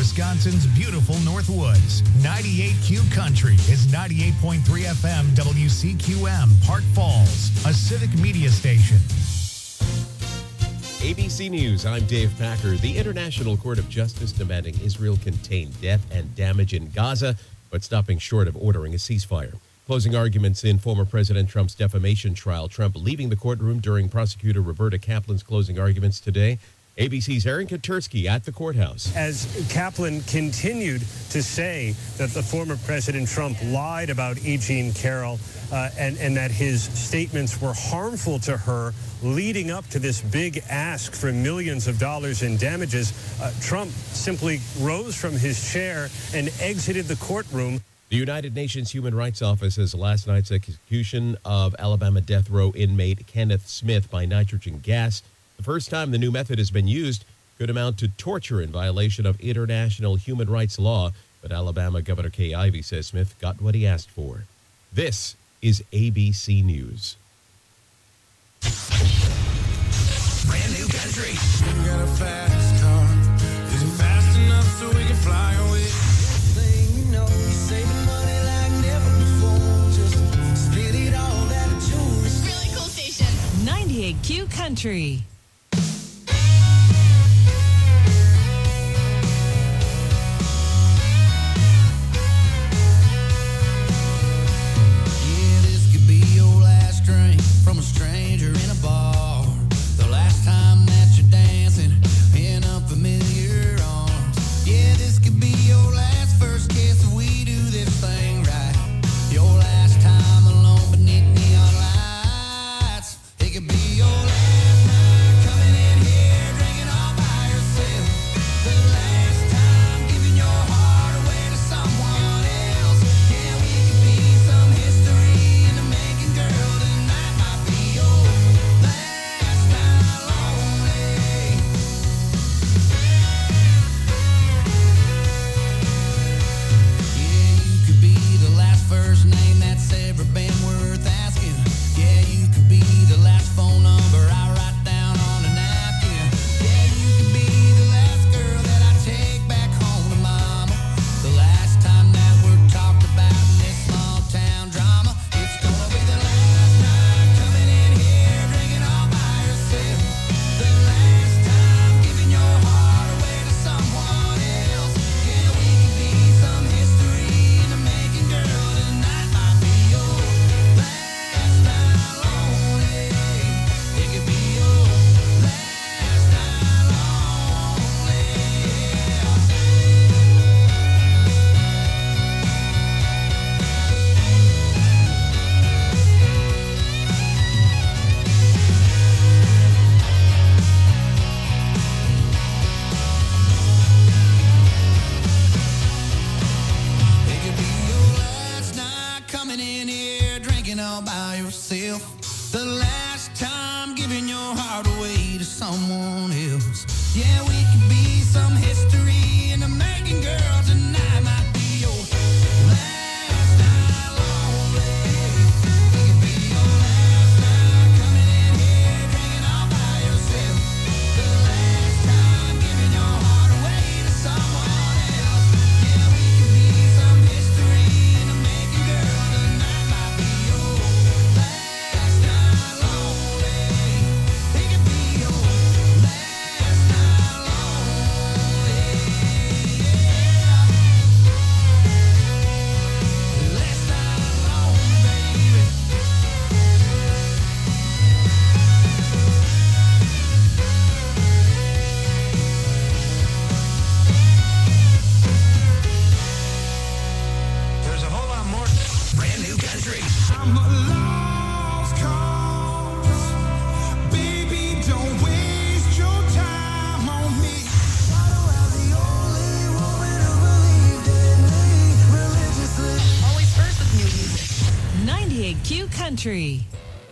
Wisconsin's beautiful Northwoods. 98Q Country is 98.3 FM WCQM, Park Falls, a civic media station. ABC News, I'm Dave Packer. The International Court of Justice demanding Israel contain death and damage in Gaza, but stopping short of ordering a ceasefire. Closing arguments in former President Trump's defamation trial. Trump leaving the courtroom during prosecutor Roberta Kaplan's closing arguments today. ABC's Aaron Katersky at the courthouse. As Kaplan continued to say that the former President Trump lied about E. Jean Carroll and that his statements were harmful to her leading up to this big ask for millions of dollars in damages, Trump simply rose from his chair and exited the courtroom. The United Nations Human Rights Office says last night's execution of Alabama death row inmate Kenneth Smith by nitrogen gas, the first time the new method has been used, could amount to torture in violation of international human rights law. But Alabama Governor Kay Ivey says Smith got what he asked for. This is ABC News. Brand new country. We got a fast car. Is it fast enough so we can fly away? Thing you know, you're saving money like never before. Just spit it all out of jewelry. Really cool station. 98Q Country. Yeah, this could be your last drink from a stranger in a bar. The last time that you're dancing in unfamiliar arms. Yeah, this could be your last first kiss if we do this thing right. Your last time alone beneath neon lights. It could be your last night coming in here drinking all by yourself. The last time giving your heart away to someone else. Yeah, we could be some history in the making, girl. Tonight might be your last night lonely. Yeah, you could be the last first name that's ever been worth asking. Yeah, you could be the last phone number I write down on a napkin. Yeah, you could be the last girl that I take back home to mama. The last time that we're talked about in this small town drama. It's gonna be the last night coming in here drinking all by yourself. The last time giving your heart away to someone else. Yeah, we could be some history in the making, girl. Tonight might be your last night lonely. It could be your last night lonely. It could be your last night coming in here drinking all by yourself. The last time giving your heart away to someone else. Yeah, we could be some history in the making, girl. Tonight might be your last night lonely. It could be your last night coming in here drinking all by yourself. The last time giving your heart away to someone else. Yeah, we could be some history in the making, girl. Tonight might be your last night lonely. It could be your last night lonely. Yeah. Last night alone, baby. There's a whole lot more. Brand new country. I'm a lost cause. Baby, don't waste your time on me. Why do I the only woman who believed in me religiously? Always first with new music. 98Q Country.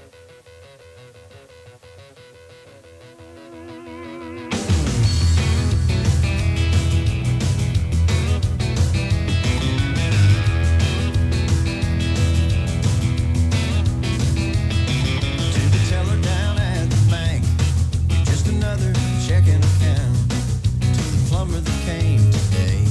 To the teller down at the bank, just another checking account. To the plumber that came today,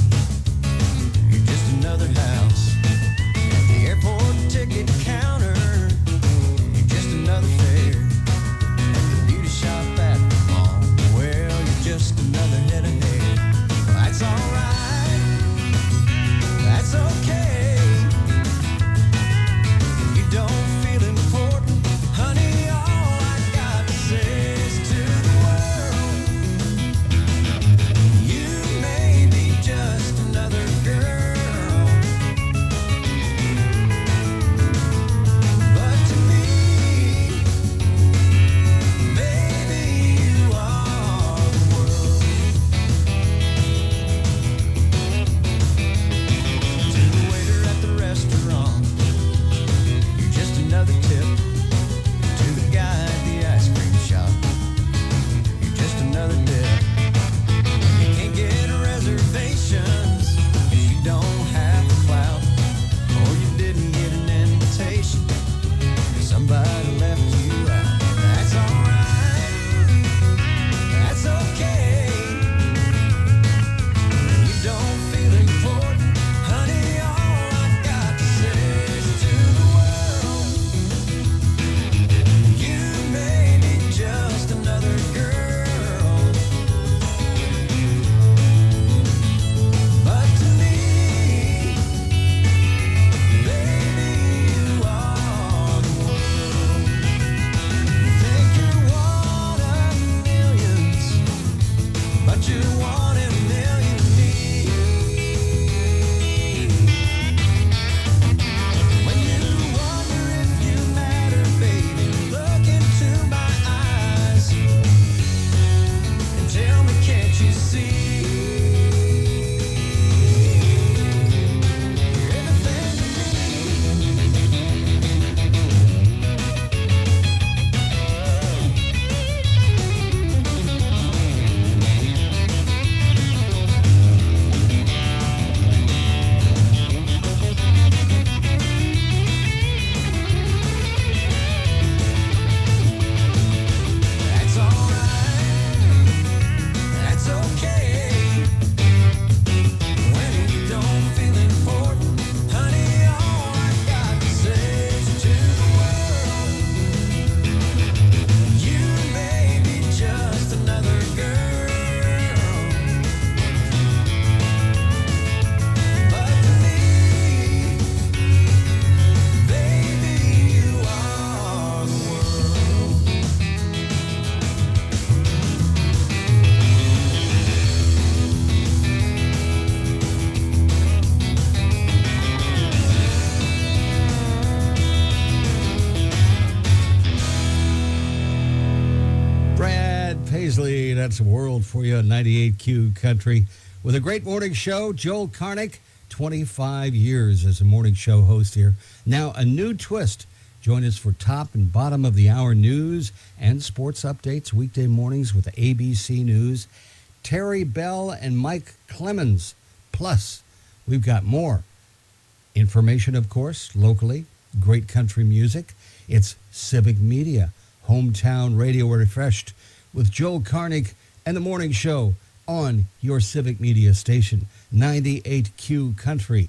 Paisley, that's a world for you on 98Q Country. With a great morning show, Joel Karnick, 25 years as a morning show host here. Now, a new twist. Join us for top and bottom of the hour news and sports updates weekday mornings with ABC News. Terry Bell and Mike Clemens. Plus, we've got more information, of course, locally, great country music. It's Civic Media, hometown radio refreshed with Joel Karnick and the morning show on your Civic Media station, 98Q Country.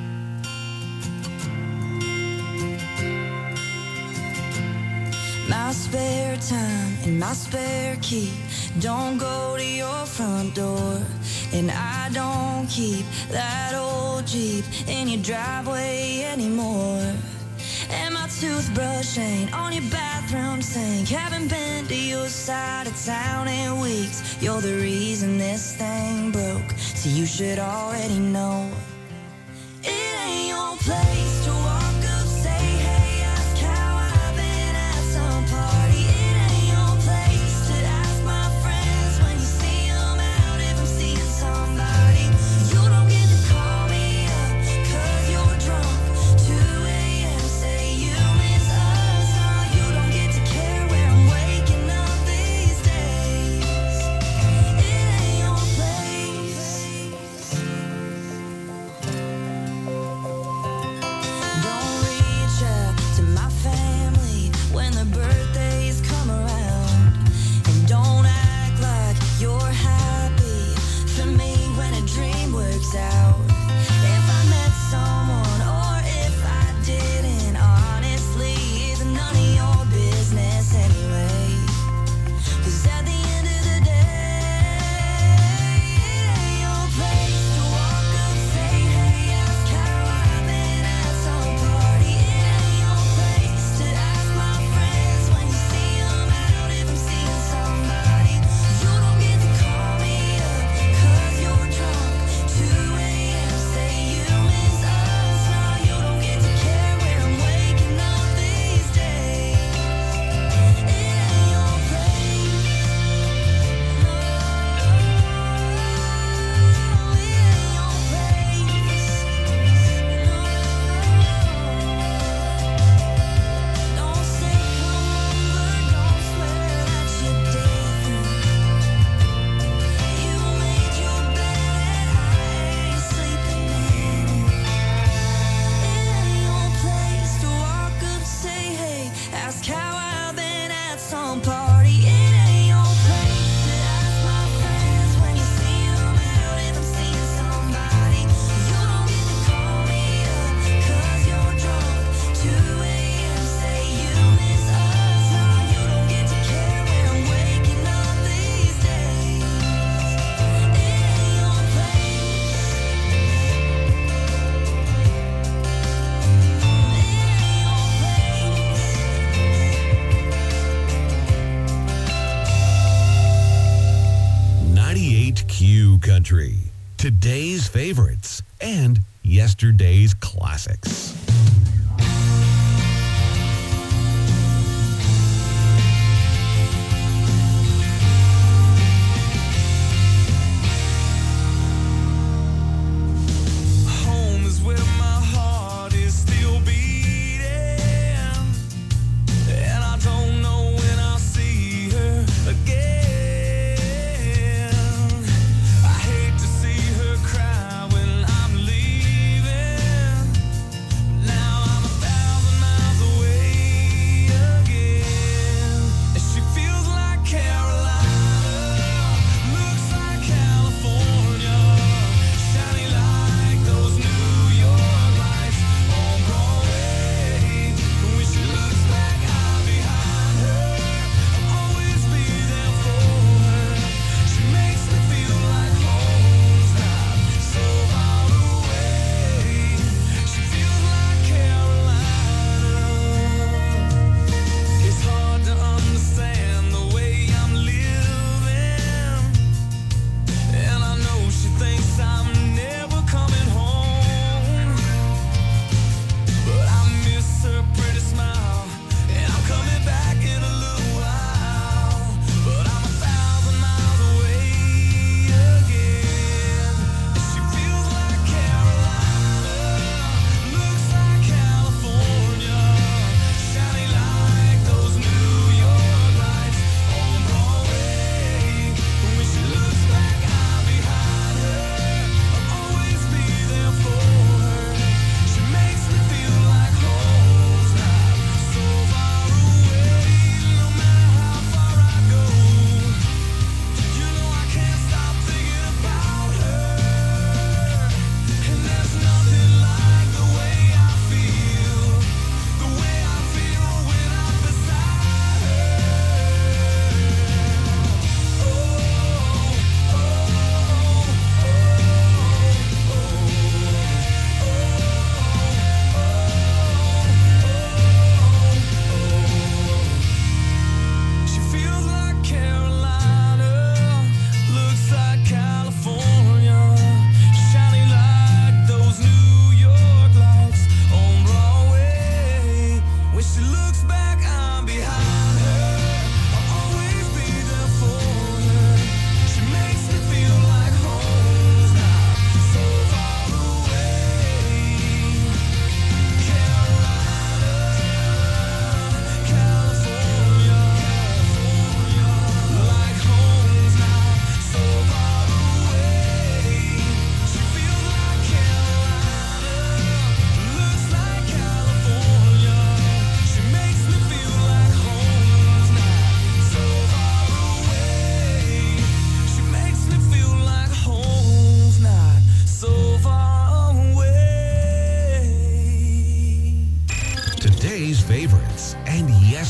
My spare time and my spare key don't go to your front door, and I don't keep that old Jeep in your driveway anymore. And my toothbrush ain't on your bathroom sink. Haven't been to your side of town in weeks. You're the reason this thing broke, so you should already know. It ain't your place to walk up, say hey, ask how I've been at some party. It ain't your place to ask my friends when you see them out if I'm seeing somebody. You don't get to call me up 'cause you're drunk. 2 a.m. say you miss us. No, you don't get to care where I'm waking up these days. It ain't your place. Don't reach out to my family when their birthdays come around, and don't act like you're happy for me when a dream works out. If I met someone or if I didn't, honestly, it's none of your business anyway. 'Cause at the end of the day, it ain't your place to walk up, say hey, ask how I've been at some party. It ain't your place to ask my friends when you see them out if I'm seeing somebody. You don't get to call me up 'cause you're drunk. 2 a.m. say you miss us. No, you don't get to care where I'm waking up these days. It ain't your place. No, it ain't your place. No. Don't say come over, don't swear that you're different. You made your bed and I ain't sleeping in it. It ain't your place to walk up, say hey, ask how I've been at some party. It ain't your place to ask my friends when you see them out if I'm seeing somebody. You don't get to call me up 'cause you're drunk. 2 a.m. say you miss us. No, you don't get to care where I'm waking up these days. It ain't your place. It ain't your place. 98Q Country. Today's favorites and yesterday's classics. Home is where my heart is still beating, and I don't know when I'll see her again. I hate to see her cry when I'm leaving.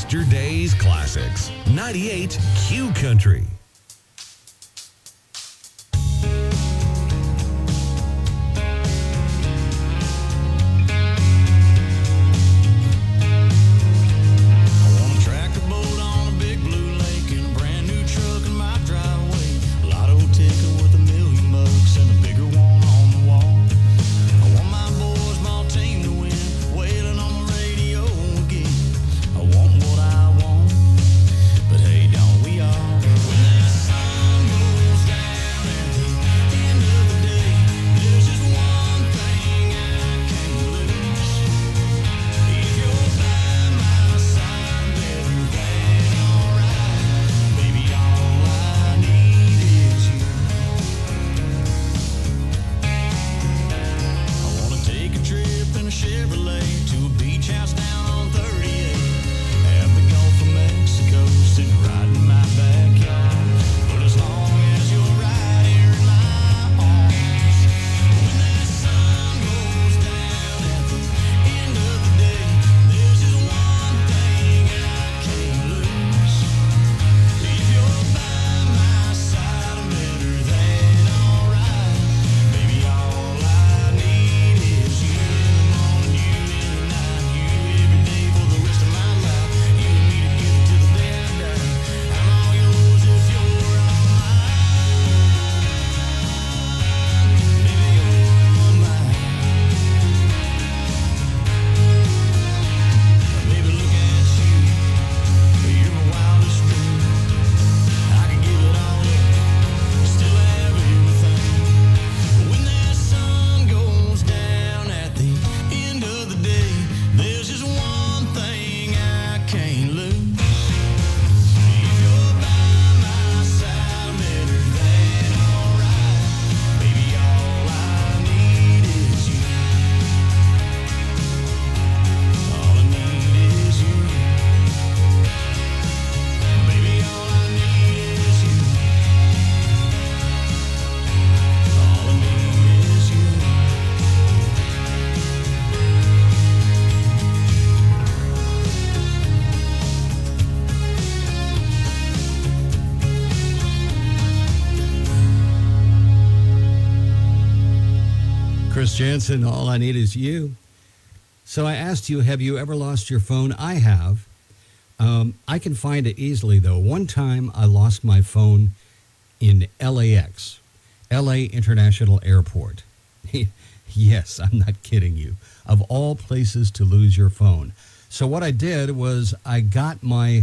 Yesterday's classics. 98 Q Country. Chris Jansen, All I Need Is You. So I asked you, have you ever lost your phone? I have. I can find it easily, though. One time I lost my phone in LAX, LA International Airport. Yes, I'm not kidding you. Of all places to lose your phone. So what I did was I got my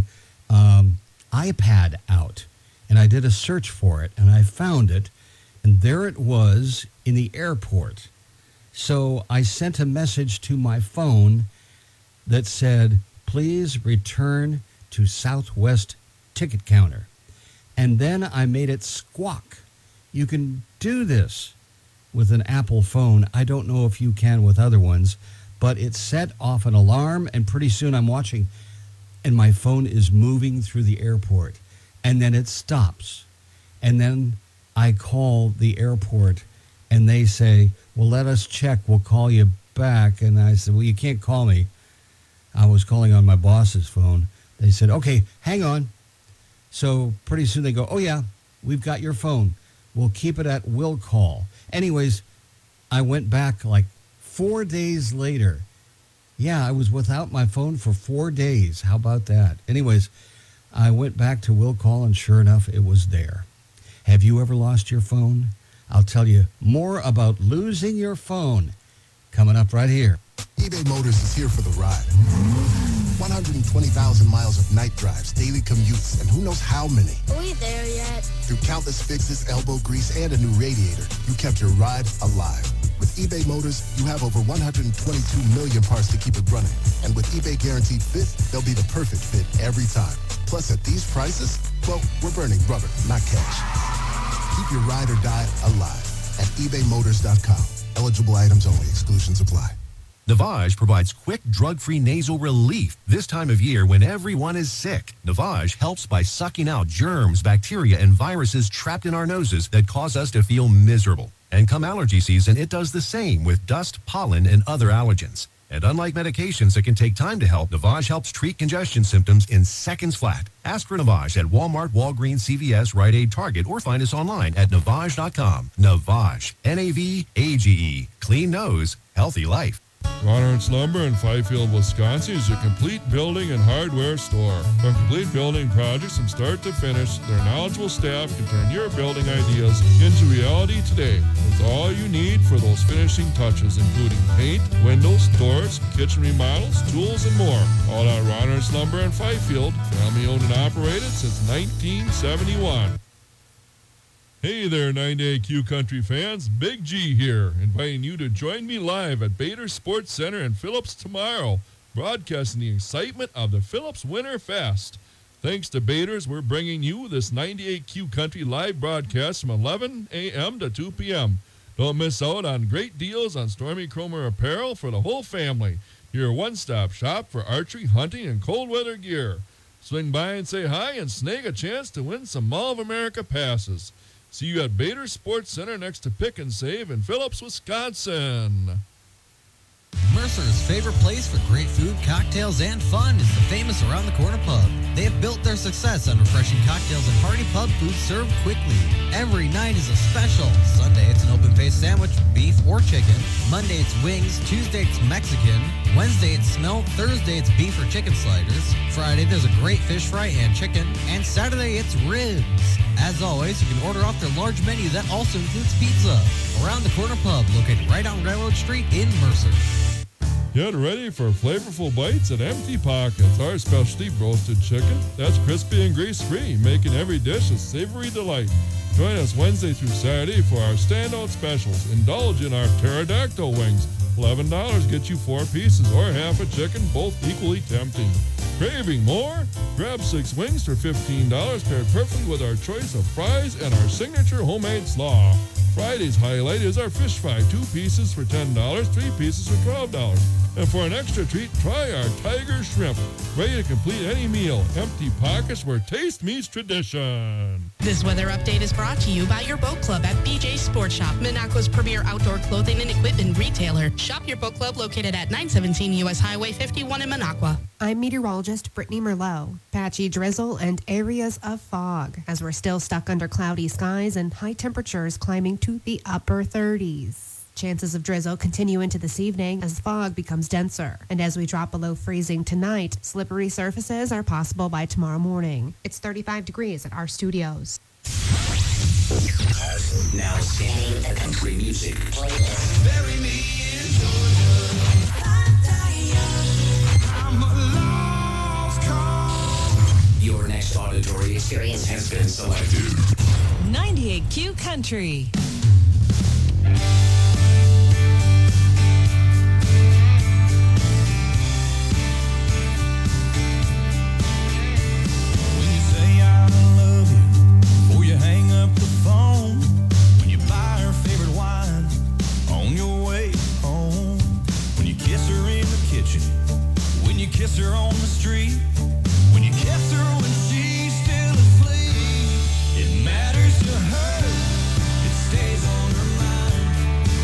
iPad out, and I did a search for it, and I found it, and there it was in the airport. So I sent a message to my phone that said, please return to Southwest ticket counter. And then I made it squawk. You can do this with an Apple phone. I don't know if you can with other ones, but it set off an alarm, and pretty soon I'm watching, and my phone is moving through the airport, and then it stops. And then I call the airport, and they say, well, let us check. We'll call you back. And I said, well, you can't call me. I was calling on my boss's phone. They said, okay, hang on. So pretty soon they go, oh, yeah, we've got your phone. We'll keep it at will call. Anyways, I went back like 4 days later. Yeah, I was without my phone for 4 days. How about that? Anyways, I went back to will call, and sure enough, it was there. Have you ever lost your phone? I'll tell you more about losing your phone coming up right here. eBay Motors is here for the ride. 120,000 miles of night drives, daily commutes, and who knows how many. Are we there yet? Through countless fixes, elbow grease, and a new radiator, you kept your ride alive. With eBay Motors, you have over 122 million parts to keep it running. And with eBay Guaranteed Fit, they'll be the perfect fit every time. Plus, at these prices, well, we're burning rubber, not cash. Keep your ride or die alive at ebaymotors.com. Eligible items only. Exclusions apply. Navage provides quick, drug-free nasal relief this time of year when everyone is sick. Navage helps by sucking out germs, bacteria, and viruses trapped in our noses that cause us to feel miserable. And come allergy season, it does the same with dust, pollen, and other allergens. And unlike medications that can take time to help, Navage helps treat congestion symptoms in seconds flat. Ask for Navage at Walmart, Walgreens, CVS, Rite Aid, Target, or find us online at Navage.com. Navage, N-A-V-A-G-E. Clean nose, healthy life. Ronard's Lumber in Fifield, Wisconsin is your complete building and hardware store. From complete building projects from start to finish, their knowledgeable staff can turn your building ideas into reality today with all you need for those finishing touches, including paint, windows, doors, kitchen remodels, tools, and more. All at Ronard's Lumber in Fifield, family owned and operated since 1971. Hey there, 98Q Country fans. Big G here, inviting you to join me live at Bader Sports Center in Phillips tomorrow, broadcasting the excitement of the Phillips Winter Fest. Thanks to Bader's, we're bringing you this 98Q Country live broadcast from 11 a.m. to 2 p.m. Don't miss out on great deals on Stormy Cromer apparel for the whole family. Your one-stop shop for archery, hunting, and cold weather gear. Swing by and say hi and snag a chance to win some Mall of America passes. See you at Bader Sports Center next to Pick and Save in Phillips, Wisconsin. Mercer's favorite place for great food, cocktails, and fun is the famous Around the Corner Pub. They have built their success on refreshing cocktails and hearty pub food served quickly. Every night is a special. Sunday, it's an open-faced sandwich, beef or chicken. Monday, it's wings. Tuesday, it's Mexican. Wednesday, it's smelt. Thursday, it's beef or chicken sliders. Friday, there's a great fish fry and chicken. And Saturday, it's ribs. As always, you can order off their large menu that also includes pizza. Around the Corner Pub, located right on Railroad Street in Mercer. Get ready for flavorful bites at Empty Pockets, our specialty roasted chicken that's crispy and grease-free, making every dish a savory delight. Join us Wednesday through Saturday for our standout specials. Indulge in our pterodactyl wings. $11 gets you 4 pieces or half a chicken, both equally tempting. Craving more? Grab 6 wings for $15, paired perfectly with our choice of fries and our signature homemade slaw. Friday's highlight is our fish fry, 2 pieces for $10, 3 pieces for $12. And for an extra treat, try our tiger shrimp. Ready to complete any meal. Empty Pockets, where taste meets tradition. This weather update is brought to you by your boat club at BJ Sports Shop, Minocqua's premier outdoor clothing and equipment retailer. Shop your boat club located at 917 U.S. Highway 51 in Minocqua. I'm meteorologist Brittany Merlot. Patchy drizzle and areas of fog as we're still stuck under cloudy skies and high temperatures climbing to the upper 30s. Chances of drizzle continue into this evening as fog becomes denser. And as we drop below freezing tonight, slippery surfaces are possible by tomorrow morning. It's 35 degrees at our studios. Now singing the country music playlist. Bury me in Georgia. I'm a lost cause. Your next auditory experience has been selected. 98Q Country. Kiss her on the street, when you kiss her when she's still asleep. It matters to her, it stays on her mind.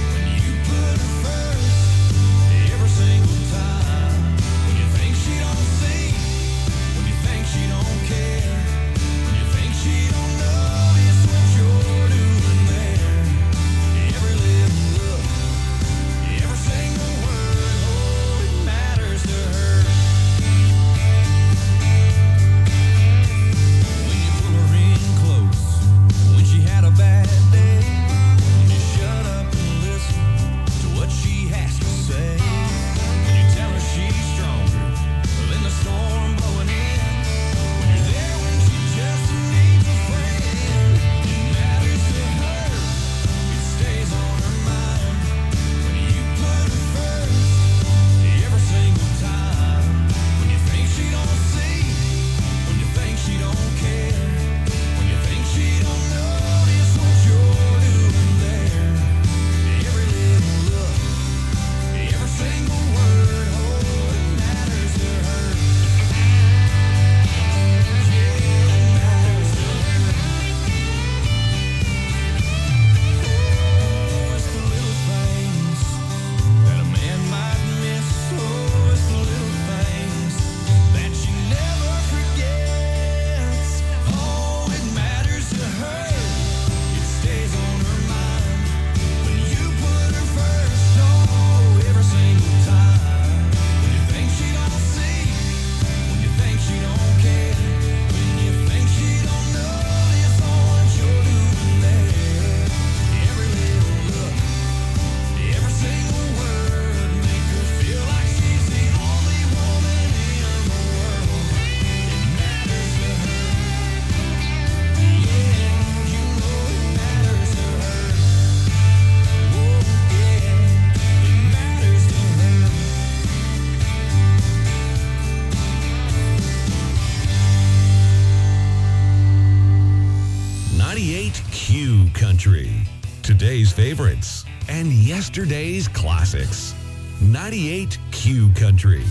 98Q Country. Today's favorites and yesterday's classics. 98Q Country.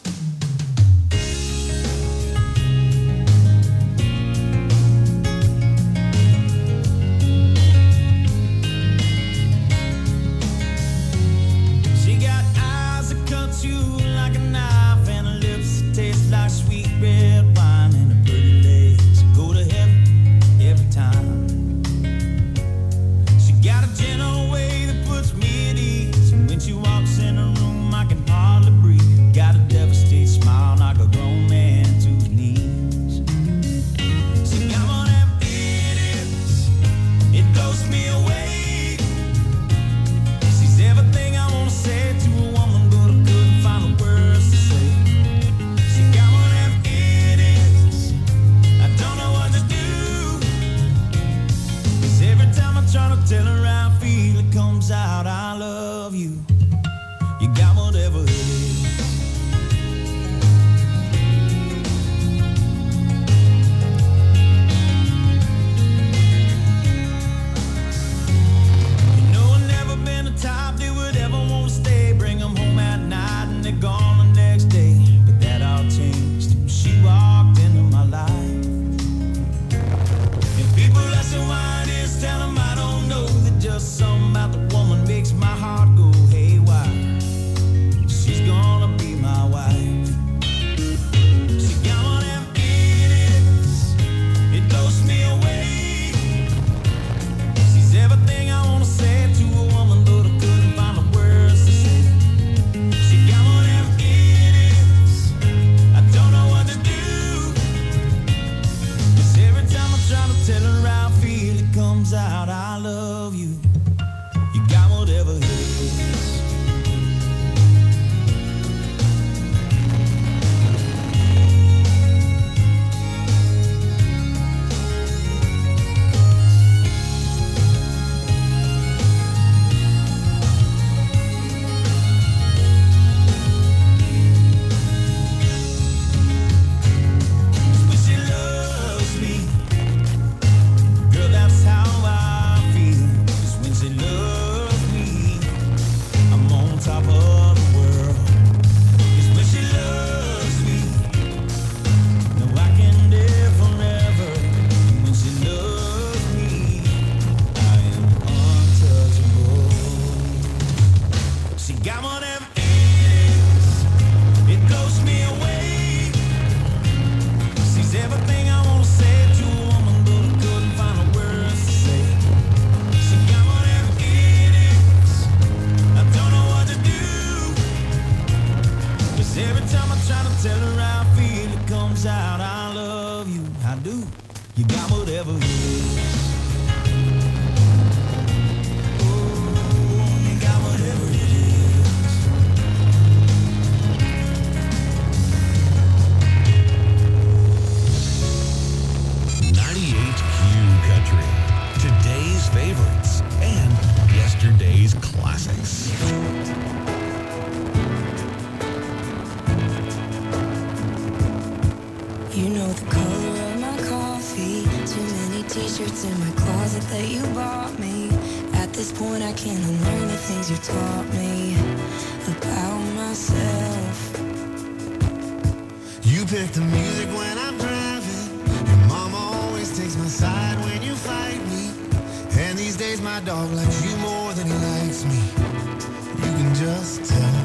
She got eyes that cut you like a knife and her lips that taste like sweet red wine and her pretty legs go to heaven every time. She got a gentle way that puts me at ease, and when she walks in a room I can hardly breathe. Got a devastating smile, knock a grown man to his knees. She got one of them idiots, it blows me away. She's everything I want to say to a woman, but I couldn't find the words to say. She got one of them idiots, I don't know what to do. 'Cause every time I try to tell her how I feel, it comes out, I love you. You got whatever it is. You know I've never been the type that would ever want to stay. Bring them home at night and they're gone the next day. But that all changed when she walked into my life. And people ask me why it is, tell them I don't know. That just something about the woman makes my heart go haywire. She's gonna be my wife. She got one of them idiots, it blows me away. She's everything I wanna say to a woman, but I couldn't find the words to say. She got one of them idiots, I don't know what to do. 'Cause every time I try to tell her how I feel, it comes out, I love you. You got whatever it is. When she loves me, girl, that's how I feel. 'Cause when she loves me, I'm on top of the world. 'Cause when she loves me, no, I can live forever. And when she loves me, I am untouchable. She got one of them idiots, it blows me away. She's everything I want to say to a woman, but I couldn't find the words to say. She got one of them idiots, I don't know what to do. 'Cause every time I try to tell her how I feel, it comes out, I love you. I do. You got whatever it is. Oh, you got whatever it is. 98Q Country. Today's favorites and yesterday's classics. You know the color of my coffee. Too many t-shirts in my closet that you bought me. At this point I can't unlearn the things you taught me about myself. You pick the music when I'm driving, and mama always takes my side when you fight me. And these days my dog likes you more than he likes me. You can just tell.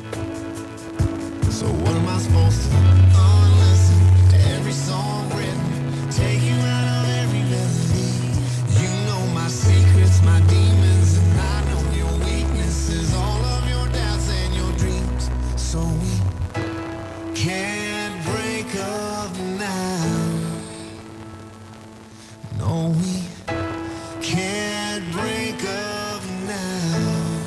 So what am I supposed to unlisten to every song written, take you out of every melody? You know my secrets, my demons, and I know your weaknesses, all of your doubts and your dreams. So we can't break up now. No, we can't break up now.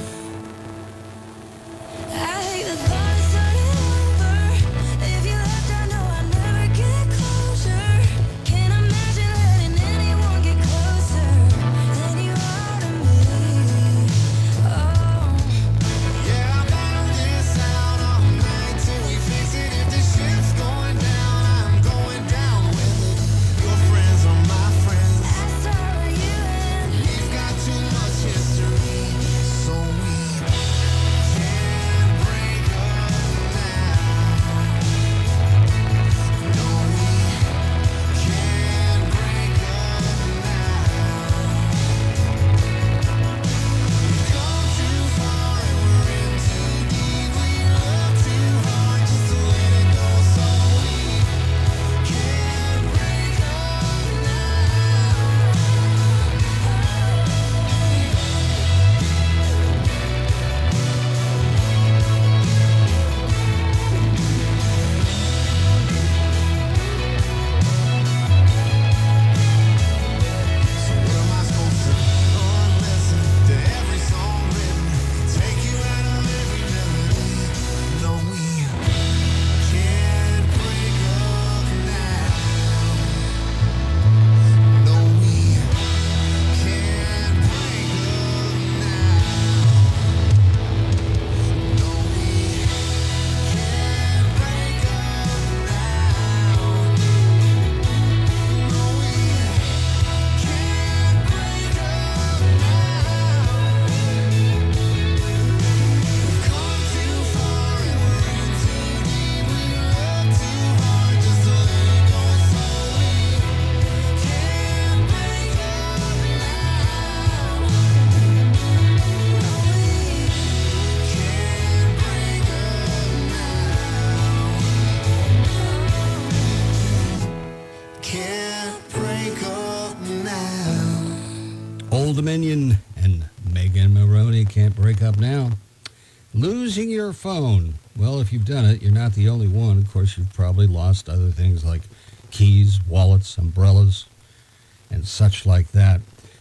I hate the thought of starting over. If you left, I know I'd never get closure. Can't imagine letting anyone get closer than you are to me. Oh, Yeah, I battled this out all night till we fix it. If the ship's going down, I'm going down with it. Your friends are my friends. last Old Dominion and Megan Maroney Can't Break Up Now. Losing your phone. Well, if you've done it, you're not the only one. Of course, you've probably lost other things like keys, wallets, umbrellas, and such like that.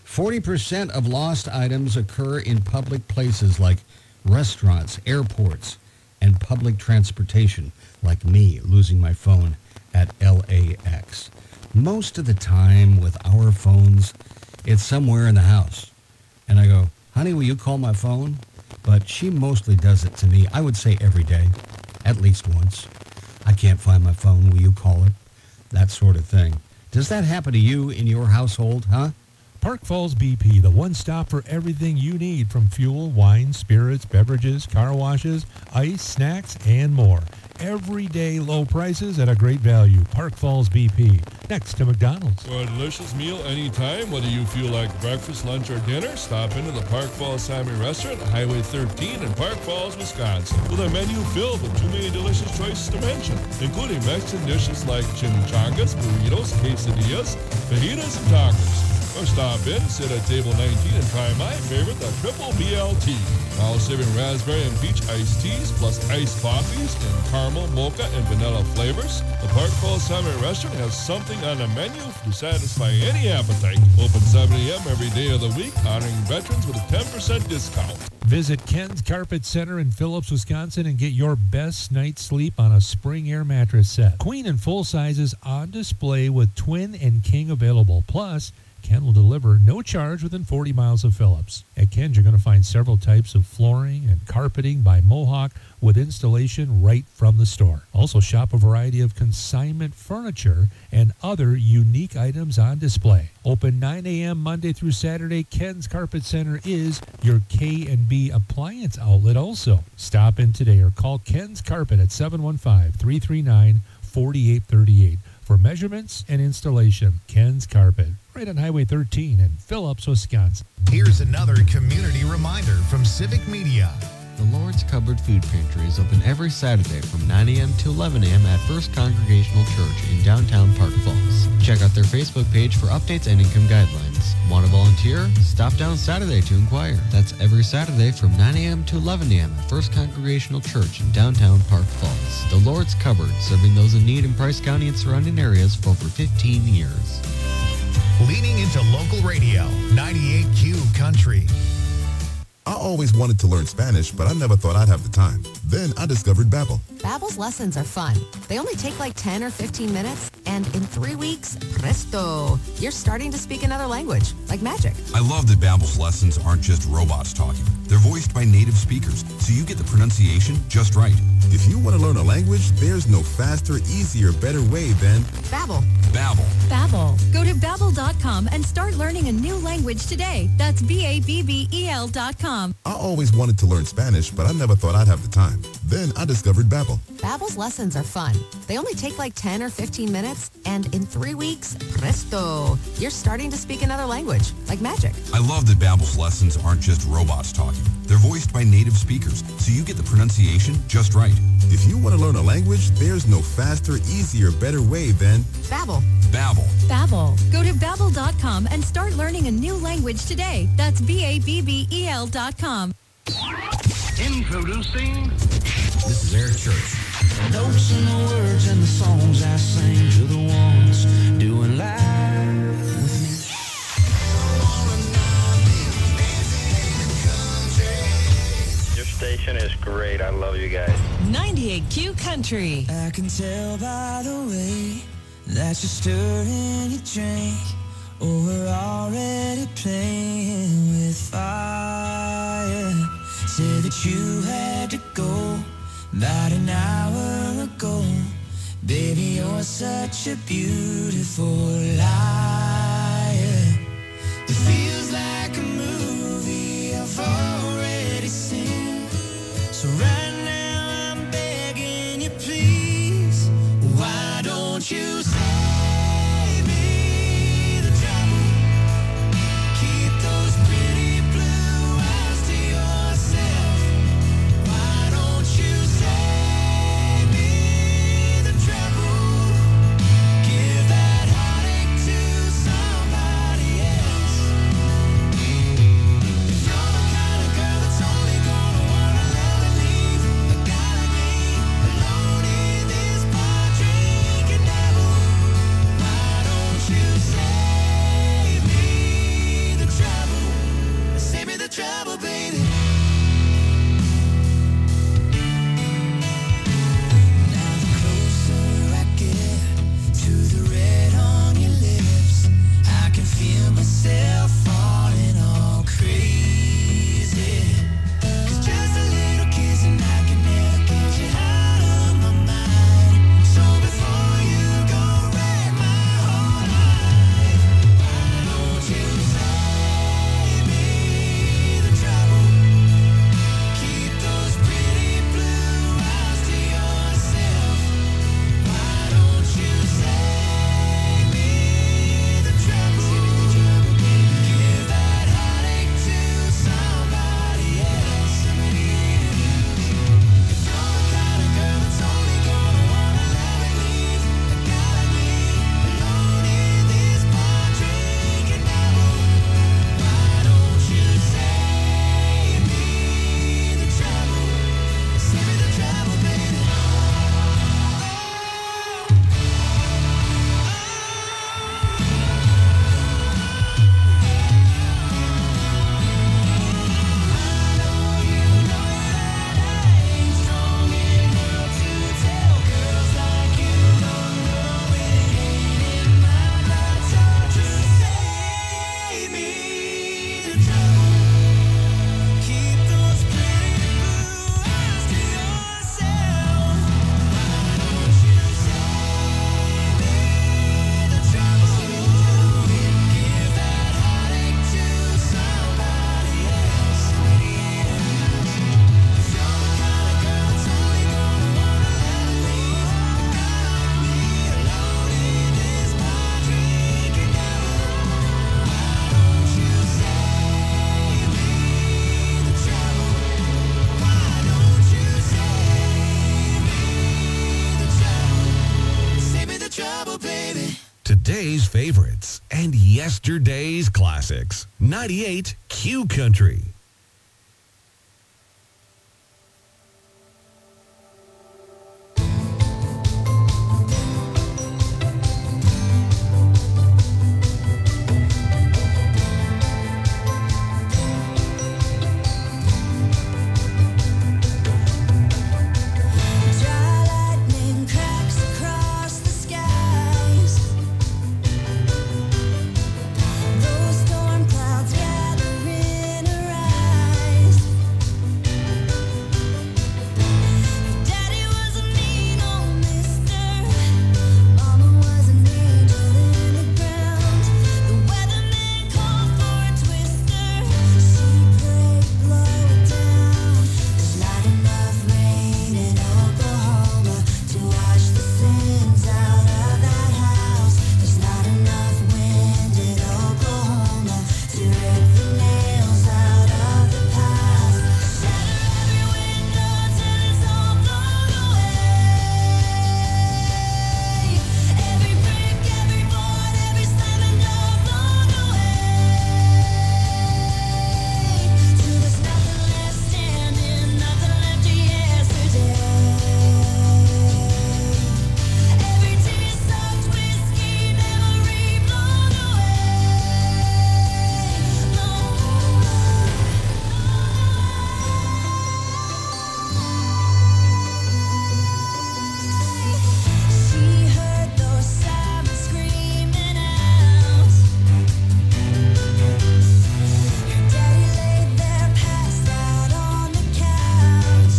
40% of lost items occur in public places like restaurants, airports, and public transportation, like me losing my phone at LAX. Most of the time with our phones, it's somewhere in the house. And I go, honey, will you call my phone? But she mostly does it to me, I would say every day, at least once. I can't find my phone, will you call it? That sort of thing. Does that happen to you in your household, huh? Park Falls BP, the one stop for everything you need from fuel, wine, spirits, beverages, car washes, ice, snacks, and more. Everyday low prices at a great value. Park Falls BP, next to McDonald's. For a delicious meal anytime, whether you feel like breakfast, lunch, or dinner, stop into the Park Falls Sami Restaurant, Highway 13 in Park Falls, Wisconsin. With a menu filled with too many delicious choices to mention, including Mexican dishes like chimichangas, burritos, quesadillas, fajitas, and tacos. Or stop in, sit at table 19, and try my favorite, the Triple BLT. Now serving raspberry and peach iced teas, plus iced coffees in caramel, mocha, and vanilla flavors. The Park Falls Sami Restaurant has something on the menu to satisfy any appetite. Open 7 a.m. every day of the week, honoring veterans with a 10% discount. Visit Ken's Carpet Center in Phillips, Wisconsin, and get your best night's sleep on a Spring Air mattress set. Queen and full sizes on display with twin and king available. Plus, Ken will deliver no charge within 40 miles of Phillips. At Ken's, you're going to find several types of flooring and carpeting by Mohawk with installation right from the store. Also, shop a variety of consignment furniture and other unique items on display. Open 9 a.m. Monday through Saturday, Ken's Carpet Center is your K&B appliance outlet also. Stop in today or call Ken's Carpet at 715-339-4838 for measurements and installation. Ken's Carpet, right on Highway 13 in Phillips, Wisconsin. Here's another community reminder from Civic Media. The Lord's Cupboard Food Pantry is open every Saturday from 9 a.m. to 11 a.m. at First Congregational Church in downtown Park Falls. Check out their Facebook page for updates and income guidelines. Want to volunteer? Stop down Saturday to inquire. That's every Saturday from 9 a.m. to 11 a.m. at First Congregational Church in downtown Park Falls. The Lord's Cupboard, serving those in need in Price County and surrounding areas for over 15 years. Leaning into local radio, 98Q Country. I always wanted to learn Spanish, but I never thought I'd have the time. Then I discovered Babbel. Babbel's lessons are fun. They only take like 10 or 15 minutes, and in 3 weeks, presto, you're starting to speak another language, like magic. I love that Babbel's lessons aren't just robots talking. They're voiced by native speakers, so you get the pronunciation just right. If you want to learn a language, there's no faster, easier, better way than Babbel. Babbel. Babbel. Go to Babbel.com and start learning a new language today. That's Babbel.com. I always wanted to learn Spanish, but I never thought I'd have the time. Then I discovered Babbel. Babbel's lessons are fun. They only take like 10 or 15 minutes, and in 3 weeks, presto, you're starting to speak another language, like magic. I love that Babbel's lessons aren't just robots talking. They're voiced by native speakers, so you get the pronunciation just right. If you want to learn a language, there's no faster, easier, better way than Babbel. Babbel. Babbel. Go to Babbel.com and start learning a new language today. That's Babbel.com. Introducing. This is Eric Church. The notes and the words and the songs I sing to the ones doing live with me. Your station is great. I love you guys. 98Q Country. I can tell by the way that you're stirring your drink, or we're already playing with fire. Said that you had to go about an hour ago. Baby, you're such a beautiful liar. It feels like a movie I've already seen. So right now I'm begging you, please, why don't you save me the trouble? Keep those pretty blue eyes to yourself. Why don't you save me the trouble? Give that heartache to yesterday's classics. 98 Q Country. Dry lightning cracks across the skies. Those storm clouds gather in her eyes. Daddy was a mean old mister. Mama was an angel in the ground. The weatherman called for a twister. She prayed, blow it down. There's not enough rain in Oklahoma to wash the sins out of that house. There's not enough wind in Oklahoma to rip the nails out of the past. Shatter every window till it's all blown away. Every brick, every board, every slamming door blown away. Till there's nothing left standing, nothing left of yesterday. Every tear-soaked whiskey memory blown away. She heard those sirens screaming out. Her daddy laid there passed out on the couch.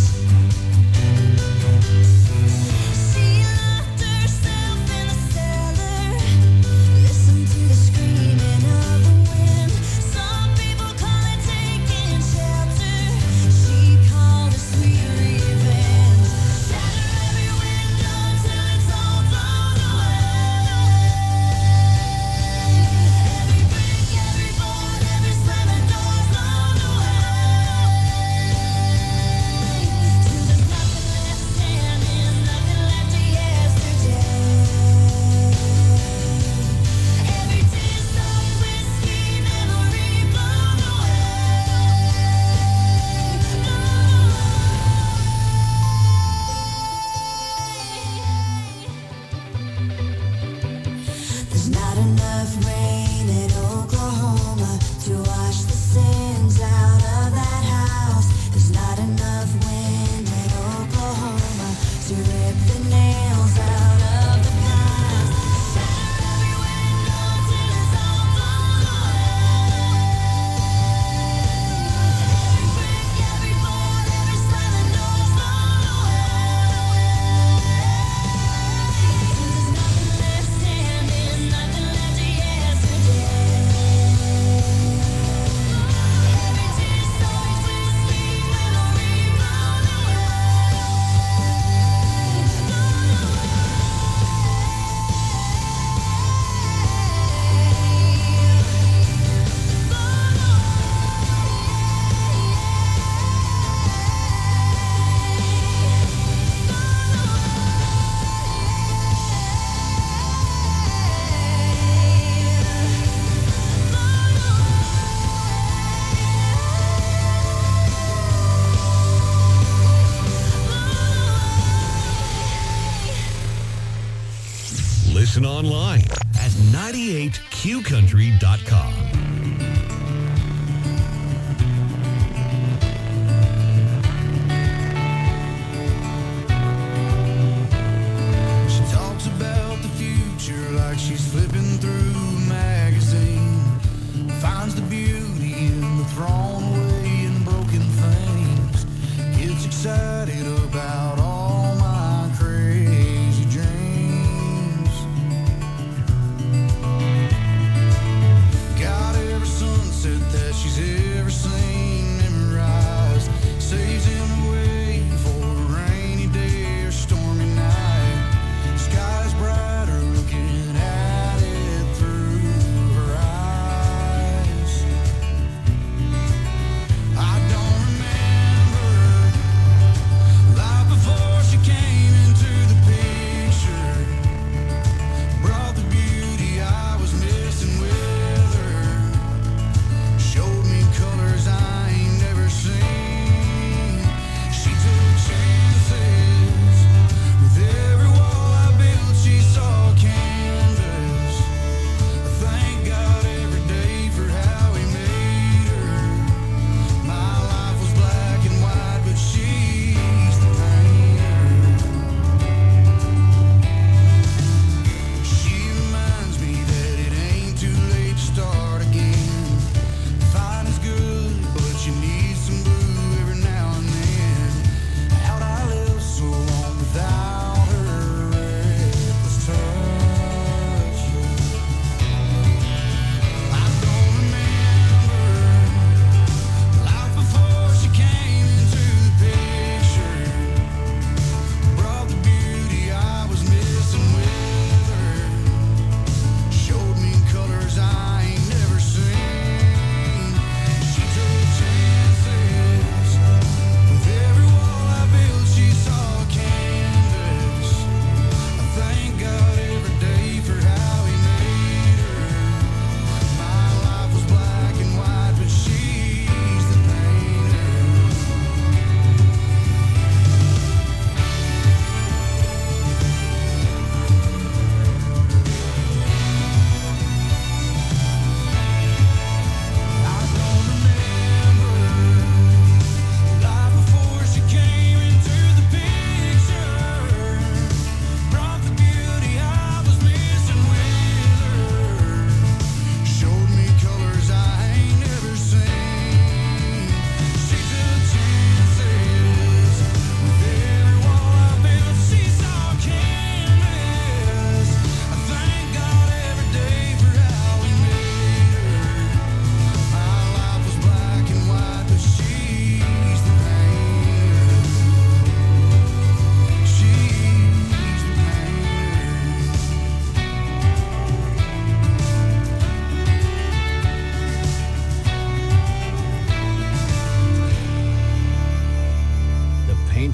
She locked herself in the cellar, listened to the screaming of the wind. Some people call it taking shelter. She called it sweet revenge. Shatter every window till it's all blown away. Every brick, every board, every slamming door blown away. Till there's nothing left standing, nothing left of yesterday. Every tear-soaked whiskey memory blown away. There's not enough rain in Oklahoma to wash the sins out of that house. There's not enough wind in Oklahoma to rip the nails out of the past. Shatter every window till it's all blown away. Every brick, every board, every slamming door blown away. Till there's nothing left standing, nothing left of yesterday. Every tear-soaked whiskey memory blown Listen online at 98qcountry.com. She talks about the future like she's flipping through a magazine. Finds the beauty in the thrown away and broken things. Gets excited about all my crazy dreams. Got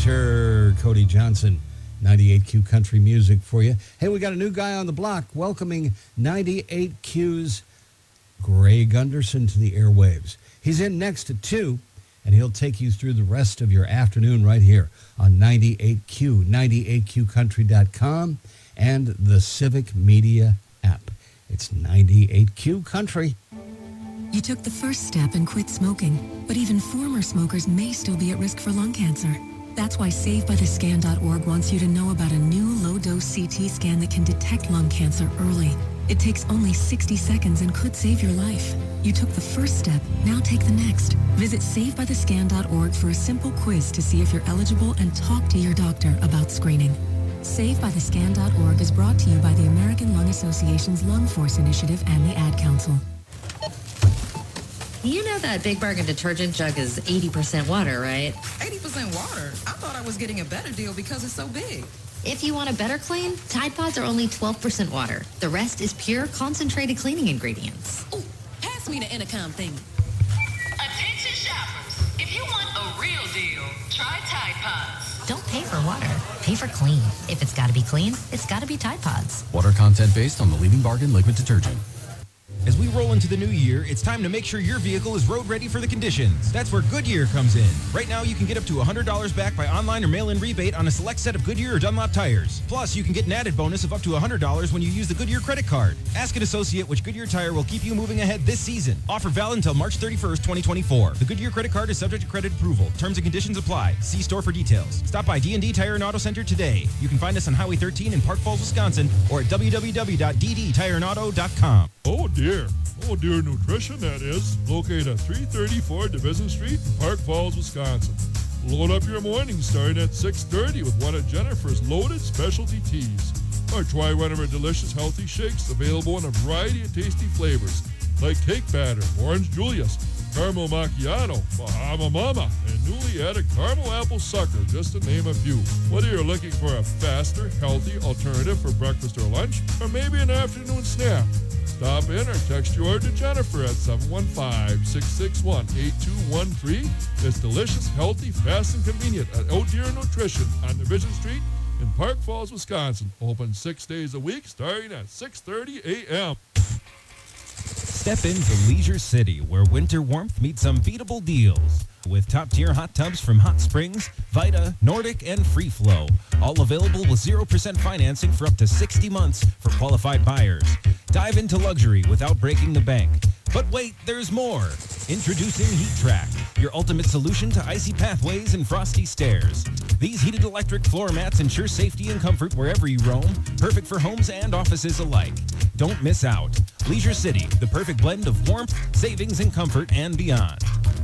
Winter. Cody Johnson, 98Q Country Music for you. Hey, we got a new guy on the block welcoming 98Q's Greg Gunderson to the airwaves. He's in next at 2, and he'll take you through the rest of your afternoon right here on 98Q, 98QCountry.com, and the Civic Media app. It's 98Q Country. You took the first step and quit smoking, but even former smokers may still be at risk for lung cancer. That's why SaveByTheScan.org wants you to know about a new low-dose CT scan that can detect lung cancer early. It takes only 60 seconds and could save your life. You took the first step, now take the next. Visit SaveByTheScan.org for a simple quiz to see if you're eligible and talk to your doctor about screening. SaveByTheScan.org is brought to you by the American Lung Association's Lung Force Initiative and the Ad Council. You know that Big Bargain detergent jug is 80% water, right? 80% water? I thought I was getting a better deal because it's so big. If you want a better clean, Tide Pods are only 12% water. The rest is pure, concentrated cleaning ingredients. Ooh, pass me the intercom thing. Attention shoppers. If you want a real deal, try Tide Pods. Don't pay for water. Pay for clean. If it's got to be clean, it's got to be Tide Pods. Water content based on the leading bargain liquid detergent. As we roll into the new year, it's time to make sure your vehicle is road ready for the conditions. That's where Goodyear comes in. Right now, you can get up to $100 back by online or mail-in rebate on a select set of Goodyear or Dunlop tires. Plus, you can get an added bonus of up to $100 when you use the Goodyear credit card. Ask an associate which Goodyear tire will keep you moving ahead this season. Offer valid until March 31st, 2024. The Goodyear credit card is subject to credit approval. Terms and conditions apply. See store for details. Stop by D&D Tire and Auto Center today. You can find us on Highway 13 in Park Falls, Wisconsin, or at www.ddtireandauto.com. Oh dear nutrition, that is, located at 334 Division Street in Park Falls, Wisconsin. Load up your morning starting at 6:30 with one of Jennifer's loaded specialty teas. Or try one of her delicious healthy shakes available in a variety of tasty flavors like cake batter, orange Julius, caramel macchiato, Bahama Mama, and newly added caramel apple sucker, just to name a few. Whether you're looking for a faster, healthy alternative for breakfast or lunch, or maybe an afternoon snack, stop in or text your order to Jennifer at 715-661-8213. It's delicious, healthy, fast, and convenient at Oh Dear Nutrition on Division Street in Park Falls, Wisconsin. Open 6 days a week starting at 6:30 a.m. Step into Leisure City, where winter warmth meets unbeatable deals. With top-tier hot tubs from Hot Springs, Vita, Nordic, and Free Flow. All available with 0% financing for up to 60 months for qualified buyers. Dive into luxury without breaking the bank. But wait, there's more. Introducing Heat Track, your ultimate solution to icy pathways and frosty stairs. These heated electric floor mats ensure safety and comfort wherever you roam, perfect for homes and offices alike. Don't miss out. Leisure City, the perfect blend of warmth, savings, and comfort, and beyond.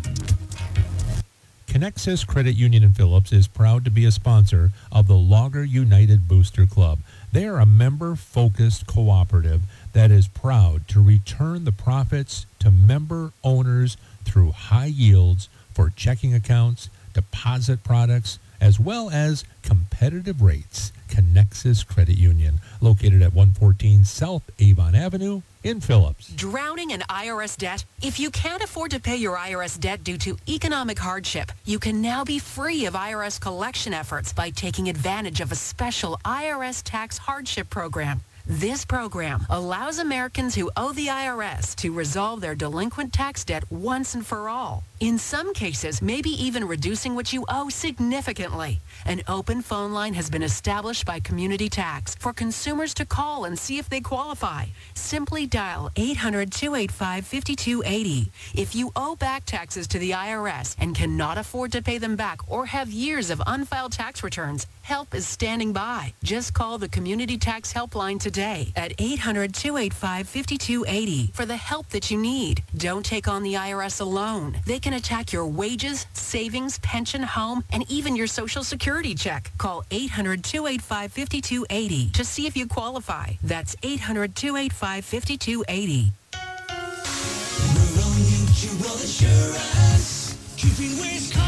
Connexus Credit Union in Phillips is proud to be a sponsor of the Logger United Booster Club. They are a member-focused cooperative that is proud to return the profits to member owners through high yields for checking accounts, deposit products, as well as competitive rates. Connexus Credit Union, located at 114 South Avon Avenue in Phillips. Drowning in IRS debt? If you can't afford to pay your IRS debt due to economic hardship, you can now be free of IRS collection efforts by taking advantage of a special IRS tax hardship program. This program allows Americans who owe the IRS to resolve their delinquent tax debt once and for all. In some cases, maybe even reducing what you owe significantly. An open phone line has been established by Community Tax for consumers to call and see if they qualify. Simply dial 800-285-5280. If you owe back taxes to the IRS and cannot afford to pay them back or have years of unfiled tax returns, help is standing by. Just call the Community Tax Helpline today at 800-285-5280 for the help that you need. Don't take on the IRS alone. They can attack your wages, savings, pension, home, and even your Social Security check. Call 800-285-5280 to see if you qualify. That's 800-285-5280. Rural Mutual Insurance, keeping Wisconsin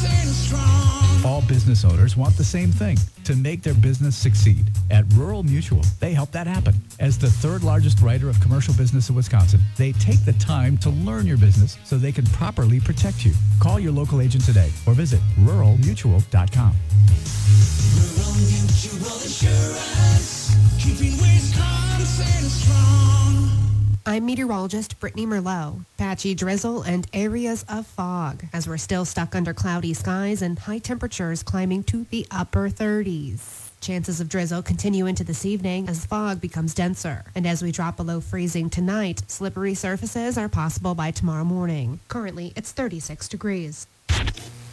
standing strong. All business owners want the same thing, to make their business succeed. At Rural Mutual, they help that happen. As the third largest writer of commercial business in Wisconsin, they take the time to learn your business so they can properly protect you. Call your local agent today or visit ruralmutual.com. Rural Mutual Insurance, keeping Wisconsin strong. I'm meteorologist Brittany Merlot. Patchy drizzle and areas of fog as we're still stuck under cloudy skies and high temperatures climbing to the upper 30s. Chances of drizzle continue into this evening as fog becomes denser. And as we drop below freezing tonight, slippery surfaces are possible by tomorrow morning. Currently, it's 36 degrees. Here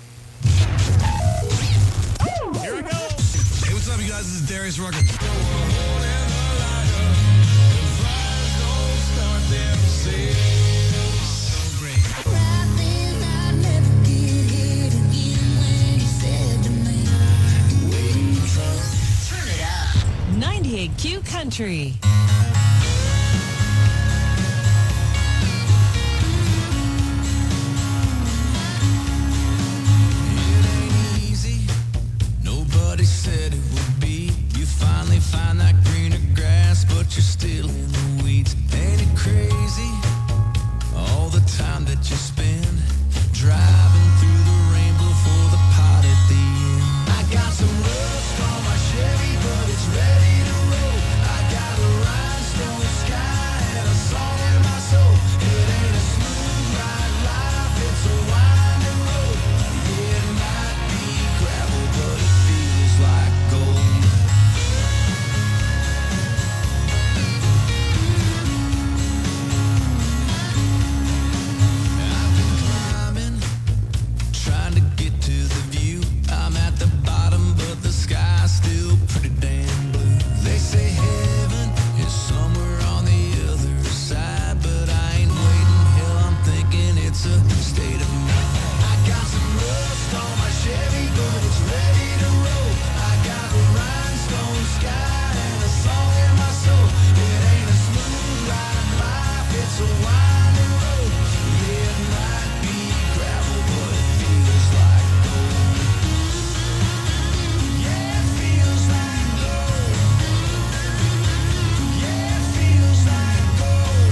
we go. Hey, what's up, you guys? This is Darius Rucker. So great. 98Q Country. Nobody said it would be. You finally find that greener grass, but you're still in the weeds. Ain't it crazy? All the time that you spend driving through the rainbow for the pot at the end. I got some rust on my Chevy, but it's ready to roll. I got a rhinestone sky and a song in my soul. It ain't a smooth ride life, it's a winding road. Yeah, it might be gravel, but it feels like gold. I've been climbing, trying to get to the view. I'm at the bottom, but the sky's still pretty damn blue. They say heaven is somewhere on the other side, but I ain't waiting. Hell, I'm thinking it's a state of mind. I got some rust on my Chevy, but it's ready to roll. I got a rhinestone sky and a song in my soul. It ain't a smooth ride life, it's a winding road. Yeah, it might be gravel, but it feels like gold. Yeah, it feels like gold. Yeah, it feels like gold.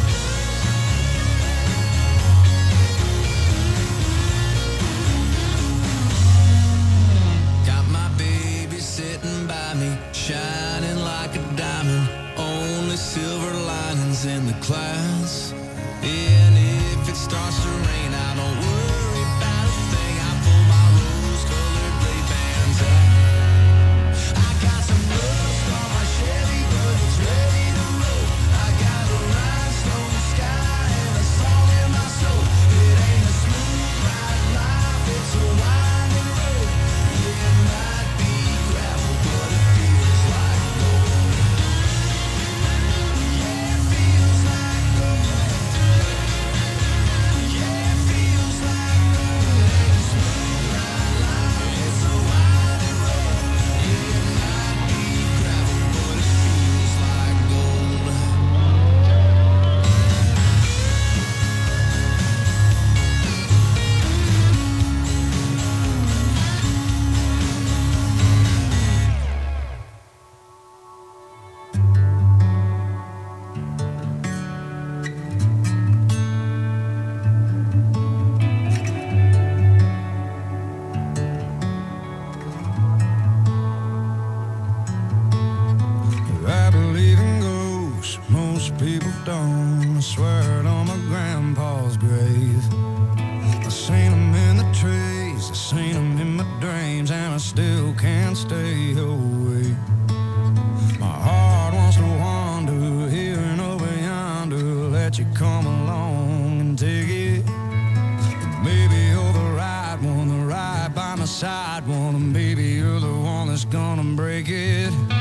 Got my baby sitting by me, shining like a diamond. Only silver linings in the clouds. And if it starts to rain, I don't worry about a thing. I pull my rose-colored Ray-Bans out. I got some rust on my Chevy, but it's ready to roll. I got a rhinestone sky and a song in my soul. It ain't a smooth ride life, it's a winding road. Yeah, it might be gravel, but it feels like gold. Yeah, it feels like gold. Yeah, it feels like gold. It ain't a smooth ride life, it's a winding road. Yeah, it might be gravel, but it feels like gold. I believe in ghosts, most people don't. I swear it on my grandpa's grave. I seen them in the trees, I seen them in my dreams, and I still can't stay away. My heart wants to wander here and over yonder, let you come along and take it. Maybe you're the right one, the right by my side one, and maybe you're the one that's gonna break it.